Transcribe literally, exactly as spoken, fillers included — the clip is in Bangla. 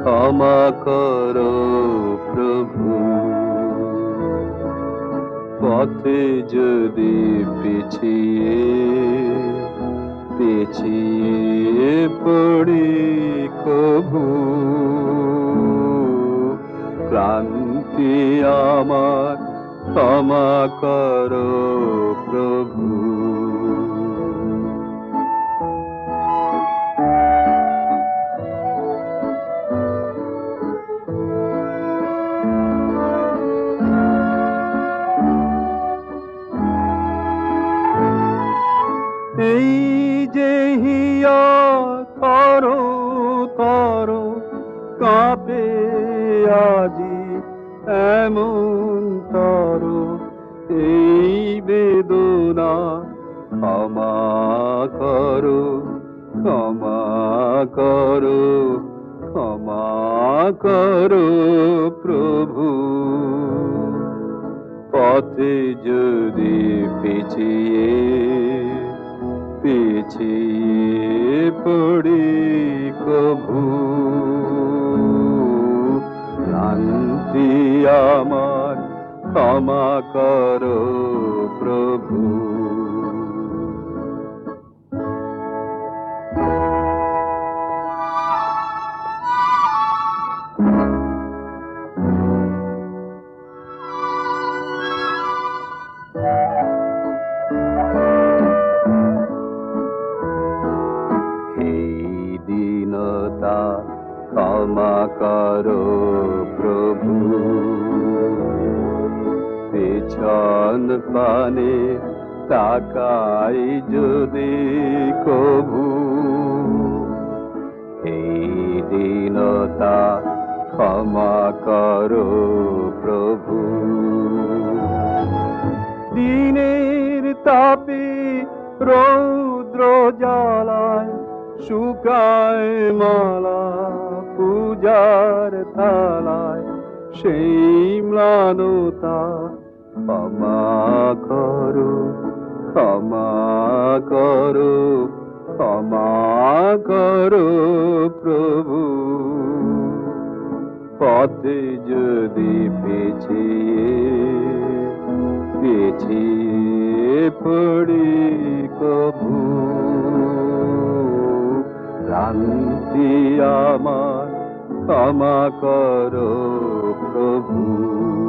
ক্ষমা করো প্রভু। পথে যদি পিছিয়ে পিছিয়ে পড়ি কভু, ক্রান্তি আমার ক্ষমা করো প্রভু। এই যে হিয়া তর তর কাঁপে আজি এমন তর, এই বেদনা ক্ষমা করো, ক্ষমা করো, ক্ষমা করো প্রভু। পথে যদি পিছিয়ে পিছিয়ে পড়ি কভু, ক্রান্তি আমার ক্ষমা করো প্রভু। দীনতা ক্ষমা করো প্রভু। পেছন পানে তাকাই যদি কভু, এই দীনতা ক্ষমা করো প্রভু। দিনের তাপে রৌদ্র জ্বালায় শুকায় মালা পূজার থালায়, সেই ম্লানতা ক্ষমা করো, ক্ষমা করো, ক্ষমা করো প্রভু। পথে যদি পিছিয়ে পিছিয়ে পড়ি কভু, ক্রান্তি আমার ক্ষমা করো প্রভু।